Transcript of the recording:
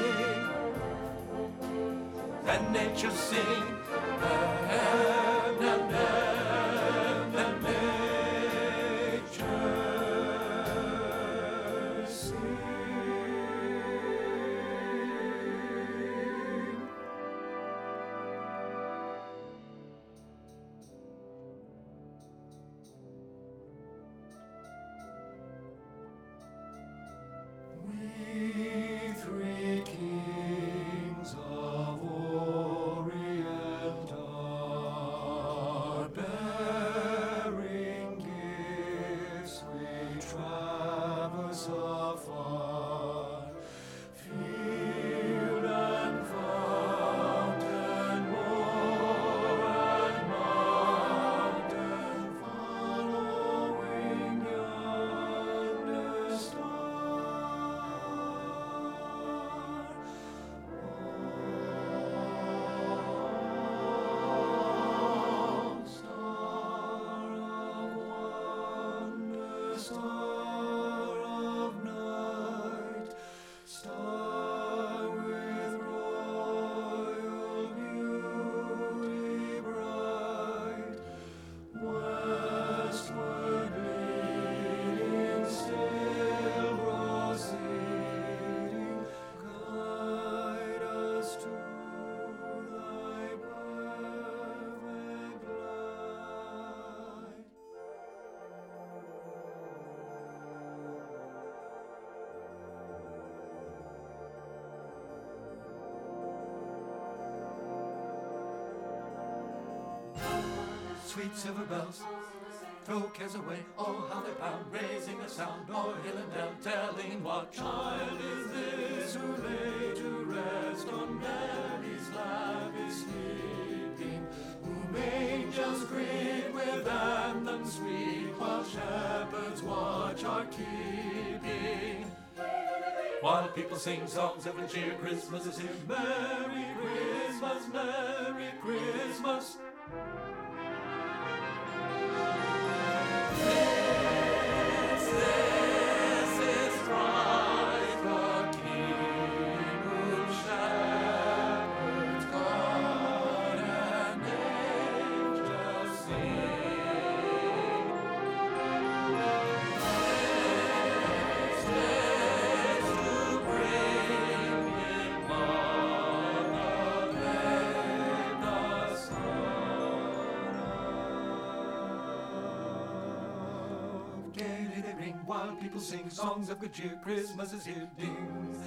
and nature sing. We three kings of Orient are bearing gifts. We traverse afar, field and fountain, moor and mountain, following yonder star. Star of night, star with royal beauty bright, westward leading, still proceeding, guide us to thy perfect light. Sweet silver bells, throw cares away. Oh, how they pound, raising a sound o'er hill and dale, telling what child is this who lay to rest on Mary's lap is sleeping, whom angels greet with anthems sweet, while shepherds watch are keeping. While people sing songs of good cheer, Christmas is here. Merry Christmas, Merry Christmas. This is Christ the King, whom shepherds guard and angels sing. This to bring Him on the babe, the Son of. Gaily they ring while people sing songs of good cheer. Christmas is here. Ding,